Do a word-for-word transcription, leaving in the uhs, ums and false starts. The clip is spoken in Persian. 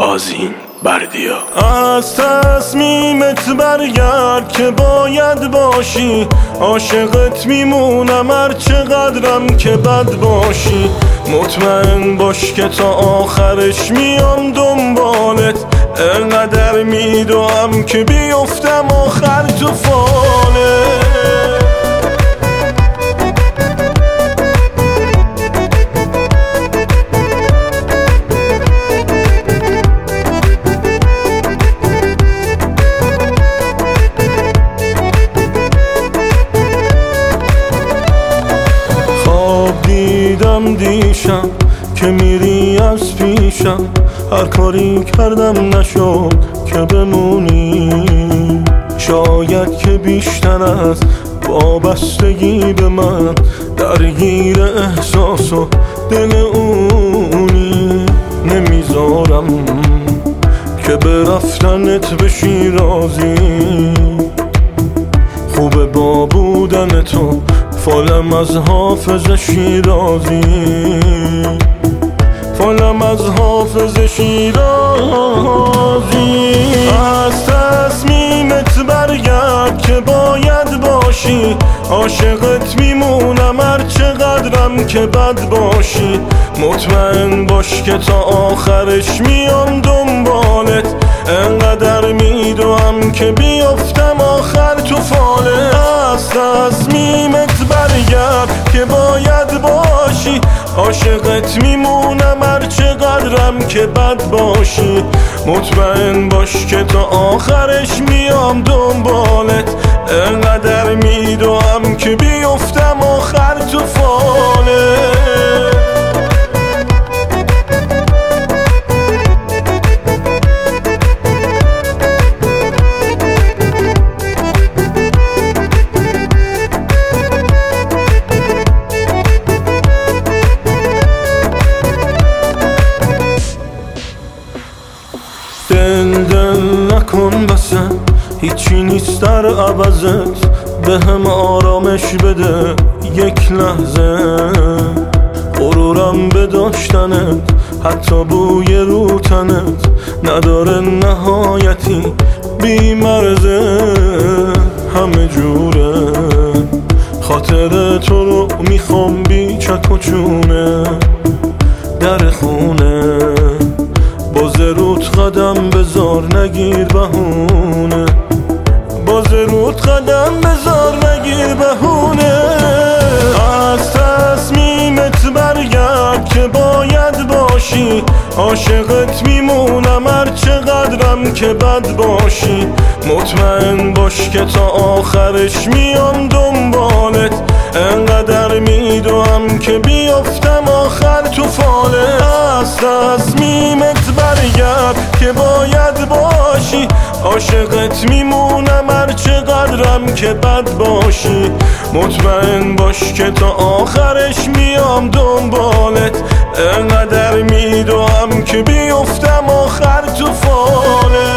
آذین بردیا. از تصمیمت برگرد که باید باشی، عاشقت میمونم هر چقدرم که بد باشی. مطمئن باش که تا آخرش میام دنبالت، انقدر میدوام که بیفتم آخر تو فالت. دیدم دیشم که میری از پیشم، هر کاری کردم نشد که بمونی. شاید که بیشتر از وابستگی به من درگیر احساس و دل اونی. نمیذارم که به رفتنت بشی راضی، خوبه با بودن تو فالم از حافظ شیرازی، فالم از حافظ شیرازی. از تصمیمت برگرد که باید باشی، عاشقت میمونم هر چقدرم که بد باشی. مطمئن باش که تا آخرش میام دنبالت، انقدر میدوام که بیفتم آخر تو فالت. از تصمیمت برگرد که باید باشی، عاشقت میمونم هر چقدرم که بد باشی. مطمئن باش که تا آخرش میام دنبالت، انقدر میدوام که بیفتم آخر تو فالت. دل دل نکن بسه، هیچی نیست در عوضت، به هم آرامش بده یک لحظه. غرورم به داشتنت، حتی بوی رو تنت نداره نهایتی بی مرزه. همه جوره خاطر تو رو میخوام بی چک و چونه، در خونه باز رود قدم بذار نگیر بهونه، باز رود قدم بذار نگیر بهونه. از تصمیمت برگرد که باید باشی، عاشقت میمونم هر چقدرم که بد باشی. مطمئن باش که تا آخرش میام دنبالت، انقدر میدوام که بیفتم آخر تو فالت. از تصمیمت برگرد که باید باشی، عاشقت میمونم هر چقدرم که بد باشی. مطمئن باش که تا آخرش میام دنبالت، انقدر میدوام که بیفتم آخر تو فالت.